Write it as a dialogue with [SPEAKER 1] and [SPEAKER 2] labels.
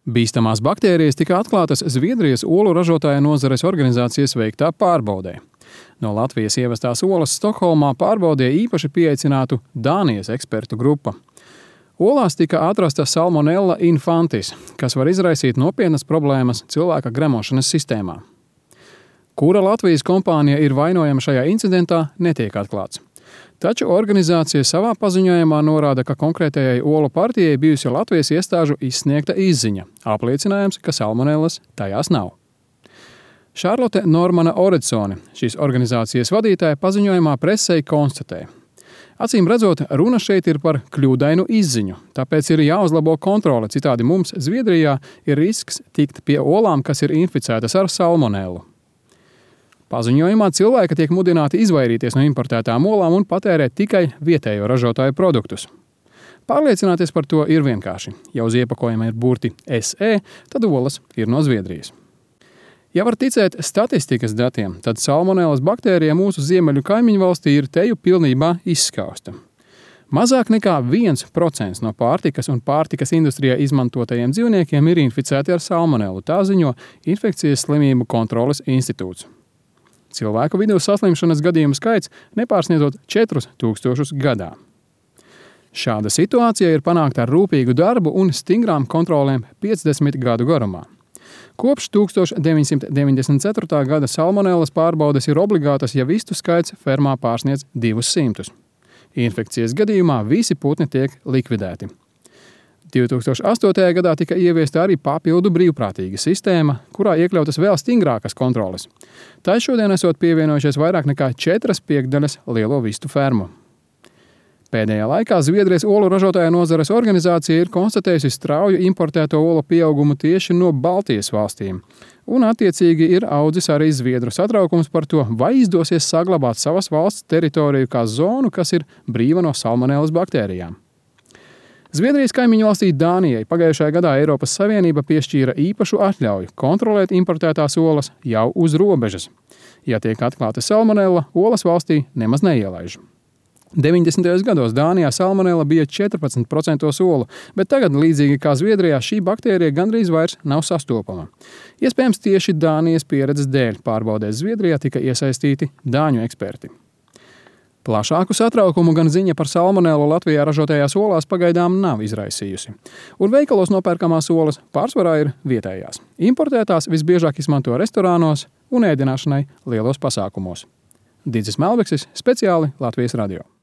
[SPEAKER 1] Bīstamās baktērijas tika atklātas Zviedrijas olu ražotāja nozares organizācijas veiktā pārbaudē. No Latvijas ievestās olas Stokholmā pārbaudīja īpaši pieaicinātu Dānijas ekspertu grupa. Olās tika atrasta Salmonella infantis, kas var izraisīt nopietnas problēmas cilvēka gremošanas sistēmā. Kura Latvijas kompānija ir vainojama šajā incidentā, netiek atklāts. Taču organizācija savā paziņojumā norāda, ka konkrētajai olu partijai bijusi Latvijas iestāžu izsniegta izziņa, apliecinājums, ka salmonellas tajās nav. Šarlote Normana Oretsone, šīs organizācijas vadītāja, paziņojumā presei konstatē: acīm redzot, runa šeit ir par kļūdainu izziņu, tāpēc ir jāuzlabo kontrole, citādi mums Zviedrijā ir risks tikt pie olām, kas ir inficētas ar salmonellu. Paziņojumā cilvēki tiek mudināti izvairīties no importētām olām un patērēt tikai vietējo ražotāju produktus. Pārliecināties par to ir vienkārši. Ja uz iepakojuma ir burti SE, tad olas ir no Zviedrijas. Ja var ticēt statistikas datiem, tad salmonellas baktērija mūsu ziemeļu kaimiņu valstī ir teju pilnībā izskausta. Mazāk nekā 1% no pārtikas un pārtikas industrijā izmantotajiem dzīvniekiem ir inficēti ar salmonellu, tā ziņo Infekcijas slimību kontroles institūts. Cilvēku vidū saslimšanas gadījumu skaits nepārsniedzot 4000 gadā. Šāda situācija ir panākta ar rūpīgu darbu un stingrām kontrolēm 50 gadu garumā. Kopš 1994. gada salmonellas pārbaudes ir obligātas, ja vistu skaits fermā pārsniedz 200. Infekcijas gadījumā visi putni tiek likvidēti. 2008. gadā tika ieviesta arī papildu brīvprātīga sistēma, kurā iekļautas vēl stingrākas kontroles. Tā šodien esot pievienojušies vairāk nekā 4/5 lielo vistu fermu. Pēdējā laikā Zviedrijas olu ražotāja nozares organizācija ir konstatējusi strauju importēto olu pieaugumu tieši no Baltijas valstīm, un attiecīgi ir audzis arī zviedru satraukums par to, vai izdosies saglabāt savas valsts teritoriju kā zonu, kas ir brīva no salmonellas baktērijām. Zviedrijas kaimiņu valstī Dānijai pagājušajā gadā Eiropas Savienība piešķīra īpašu atļauju kontrolēt importētās olas jau uz robežas. Ja tiek atklāta salmonella, olas valstī nemaz neielaiž. 90. gados Dānijā salmonella bija 14% olu, bet tagad, līdzīgi kā Zviedrijā, šī baktērija gandrīz vairs nav sastopama. Iespējams, tieši Dānijas pieredzes dēļ pārbaudēs Zviedrijā tika iesaistīti dāņu eksperti. Plašāku satraukumu gan ziņa par salmonellu Latvijā ražotajās olās pagaidām nav izraisījusi. Un veikalos nopērkamās olas pārsvarā ir vietējās. Importētās visbiežāk izmanto restorānos un ēdināšanai lielos pasākumos. Didzis Melbeksis, speciāli Latvijas radio.